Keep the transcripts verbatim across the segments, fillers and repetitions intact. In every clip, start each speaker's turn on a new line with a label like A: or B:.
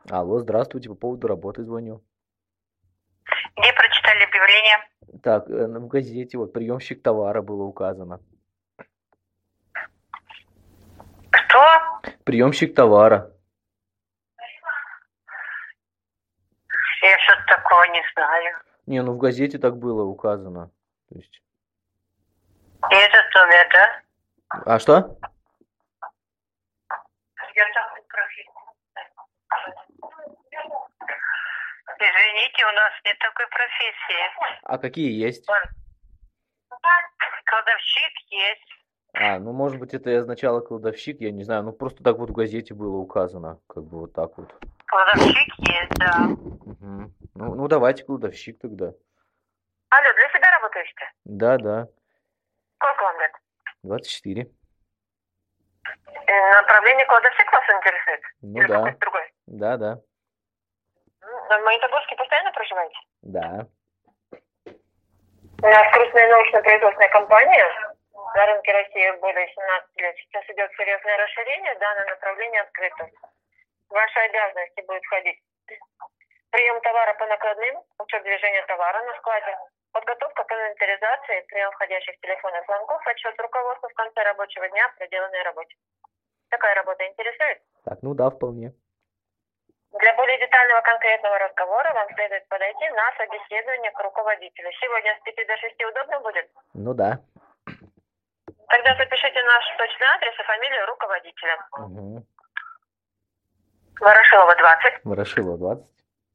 A: Алло, здравствуйте, по поводу работы звоню.
B: Где прочитали объявление?
A: Так, э, ну, в газете вот приемщик товара было указано.
B: Что?
A: Приемщик товара.
B: Я что-то такого не знаю.
A: Не, ну в газете так было указано. То есть...
B: И этот номер, да?
A: А что?
B: Я такой профессии. Извините, у нас нет такой профессии.
A: А какие есть?
B: Вон, кладовщик есть.
A: А, ну может быть это и означало кладовщик, я не знаю. Ну просто так вот в газете было указано. Как бы вот так вот.
B: Кладовщик есть, да.
A: Мгм. Ну, ну давайте кладовщик тогда.
B: Алло, для себя работаете?
A: Да, да.
B: Сколько вам лет?
A: двадцать четыре.
B: Э, Направление кладовщик вас интересует?
A: Ну
B: Или
A: да.
B: какой-то другой?
A: Да, да.
B: М, В Магнитогорске постоянно проживаете?
A: Да.
B: У нас крупная научно-производственная компания. На рынке России более семнадцати лет. Сейчас идет серьезное расширение, данное направление открыто. В ваши обязанности будет входить прием товара по накладным, учет движения товара на складе, подготовка к инвентаризации, прием входящих телефонных звонков, отчет руководства в конце рабочего дня о проделанной работе. Такая работа интересует?
A: Так, ну да, вполне.
B: Для более детального конкретного разговора вам следует подойти на собеседование к руководителю. Сегодня с пяти до шести удобно будет?
A: Ну да.
B: Тогда запишите наш точный адрес и фамилию руководителя.
A: Угу.
B: Ворошилова, двадцать.
A: Ворошилова, двадцать.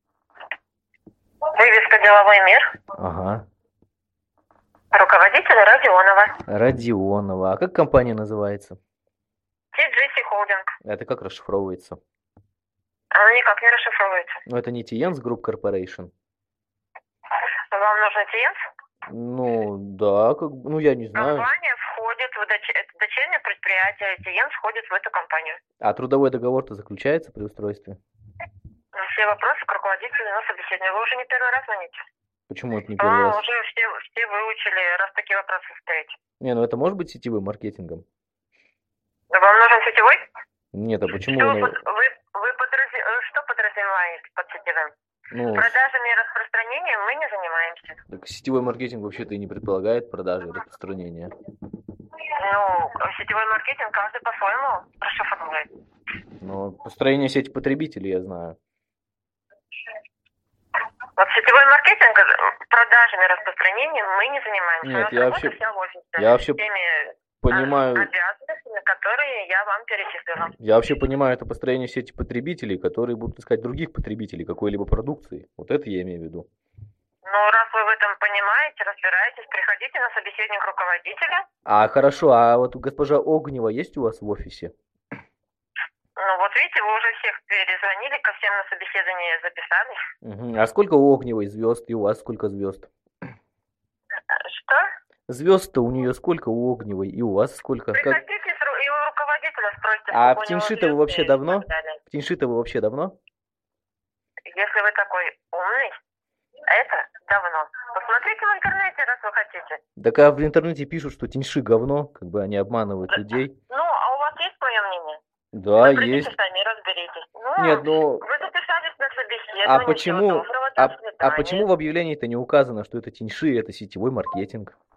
B: Вывеска «Деловой мир».
A: Ага.
B: Руководитель Родионова.
A: Родионова. А как компания называется?
B: ти джи си Холдинг.
A: Это как расшифровывается?
B: Она никак не расшифровывается.
A: Ну, это не Тиенс Групп Корпорейшн.
B: Вам нужен Тиенс?
A: Ну, да, как бы, ну, я не знаю.
B: Компания входит в доч... это дочернее предприятие. Тиенс входит в эту компанию.
A: А трудовой договор-то заключается при устройстве?
B: Все вопросы к руководителю на собеседование. Вы уже не первый раз звоните.
A: Почему это не первый
B: А,
A: раз?
B: уже все, все выучили, раз такие вопросы стоите.
A: Не, ну это может быть сетевым маркетингом?
B: Вам нужен сетевой?
A: Нет, а почему?
B: Что,
A: вы,
B: вы,
A: на-
B: вы, вы подрази- э, что подразумеваете под сетевым?
A: Ну, с-
B: Продажами и распространением мы не занимаемся.
A: так сетевой маркетинг вообще-то и не предполагает продажи и распространения.
B: Ну, сетевой маркетинг каждый по-своему расшифровывает.
A: Но построение сети потребителей я знаю.
B: Вот сетевой маркетинг, э, продажами, распространением мы не занимаемся.
A: Нет,
B: У нас
A: я
B: работа
A: вообще-
B: вся в офисе.
A: я вообще
B: Теми
A: Понимаю,
B: обязанностями, которые я вам перечислила.
A: я вообще понимаю это построение сети потребителей, которые будут искать других потребителей какой-либо продукции. Вот это я имею в виду.
B: Ну, раз вы в этом понимаете, разбираетесь, приходите на собеседование к руководителю.
A: А хорошо, а вот госпожа Огнева есть у вас в офисе?
B: Ну, вот видите, вы уже всех перезвонили, ко всем на собеседование записались.
A: Мгм. А сколько у Огневой звезд и у вас сколько звезд?
B: Что?
A: Звезд-то у нее сколько у Огневой и у вас сколько? Как...
B: Приходите с ру- и у руководителя спросите,
A: А
B: сколько
A: в
B: у него
A: Тиньши-то вы
B: звезд
A: вообще
B: и
A: давно?
B: так далее.
A: В Тиньши-то вы вообще давно?
B: Если вы такой умный, это давно. Посмотрите в интернете, раз вы хотите.
A: Так а в интернете пишут, что Тиньши говно, как бы они обманывают людей.
B: Ну, а у вас есть мое мнение?
A: Да,
B: Вы придите
A: есть.
B: сами, разберитесь. Ну,
A: Нет, ну,
B: вы записались на собеседование.
A: а
B: всего
A: почему,
B: доброго, до
A: а, а
B: свидания.
A: почему в объявлении-то не указано, что это Тиньши, это сетевой маркетинг?